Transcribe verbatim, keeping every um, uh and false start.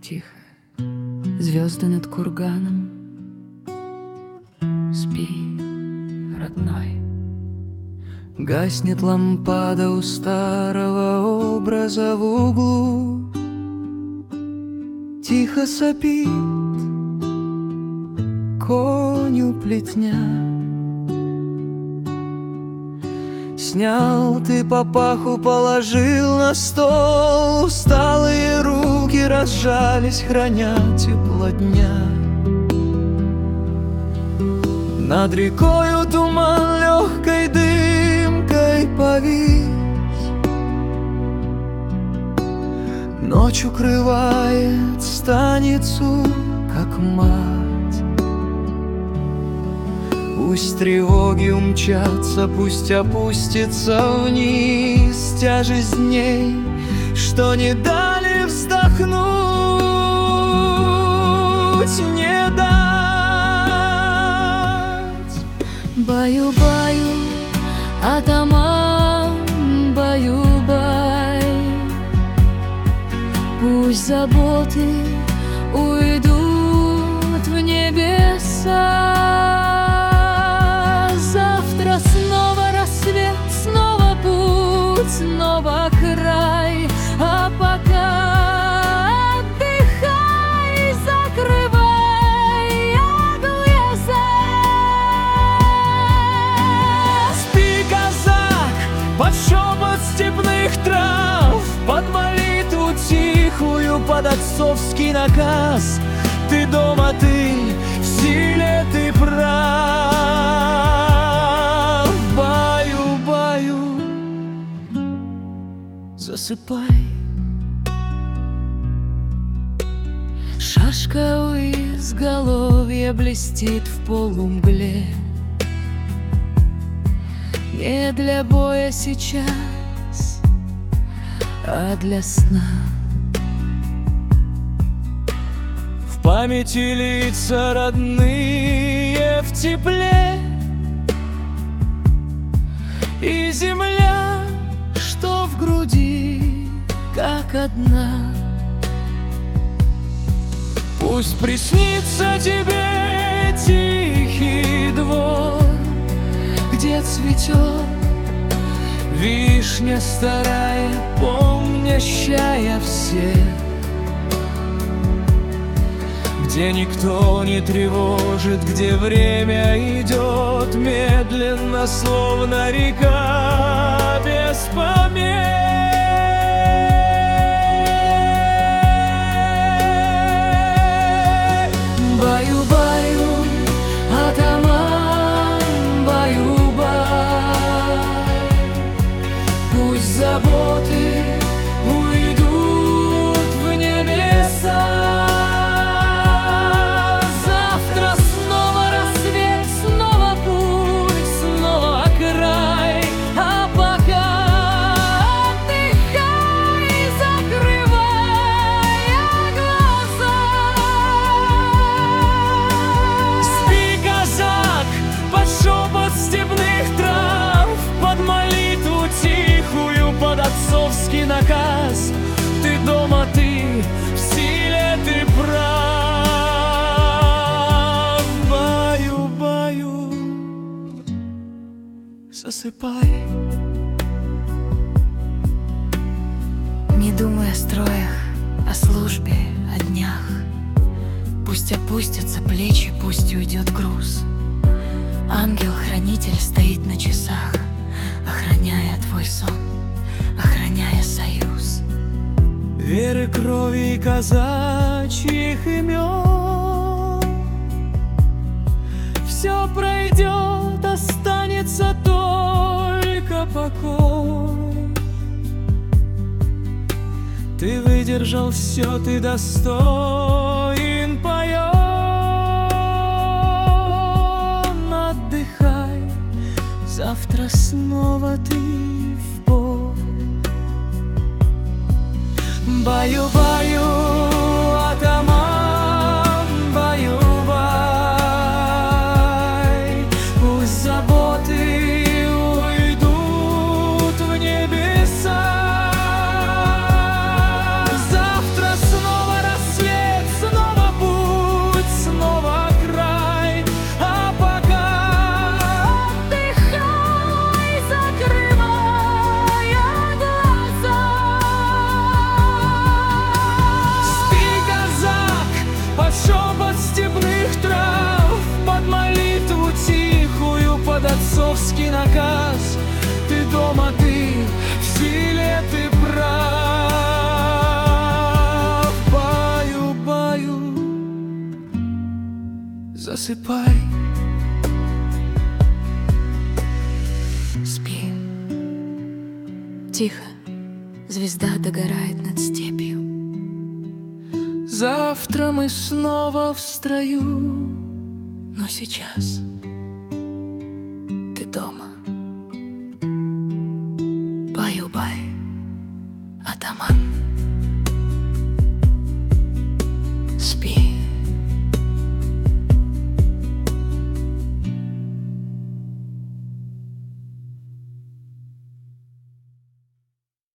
тихо, звезды над курганом. Спи, родной. Гаснет лампада у старого образа в углу. Тихо сопит конь у плетня. Снял ты папаху, положил на стол. Усталые руки разжались, храня тепло дня. Над рекою туман легкой дымкой повис. Ночь укрывает станицу, как мать. Пусть тревоги умчатся, пусть опустится вниз тяжесть дней, что не дали вздохнуть, не дать. Баю-баю, атаман, баю-бай. Пусть заботы уйдут в небеса. Завтра снова рассвет, снова путь, снова край. А пока отдыхай, закрывай глаза. Спи, казак, под шепот степных трав, под молитву тихую, под отцовский наказ. Ты дома, ты в силе, ты прав. Баю-баю, засыпай. Шашка у изголовья блестит в полумгле. Не для боя сейчас, а для сна. В памяти лица родные в тепле, И земля, что в груди, как одна. пусть приснится тебе тихий двор, Где цветет вишня старая, помнящая всех, где никто не тревожит, где время идет медленно, словно река без помех. Баю-баю, атаман, баю-бай. Пусть заботы уйдут в небеса. Завтра снова рассвет, снова путь, снова край. А пока отдыхай, закрывая глаза. Спи, казак, под шепот степных трав, под молитву тихую, под отцовский наказ. Ты дома, ты в силе, ты прав. Баю-баю, засыпай. Не думай о строях, о службе, о днях. Пусть опустятся плечи, пусть уйдет груз. Ангел-хранитель стоит на часах, охраняя твой сон, охраняя союз. Веры, крови и казачьих имен. Все пройдет, останется только покой. Ты выдержал все, ты достоин поен. Отдыхай, завтра снова ты в бой. Баю-баю, атаман, баю-бай. Пусть заботы уйдут в небеса. Завтра снова рассвет. приказ. Ты дома, ты в силе, ты прав. Баю, баю, засыпай. Спи. Тихо, звезда догорает над степью. Завтра мы снова в строю. Но сейчас ты дома. Баю-бай, атаман. Спи.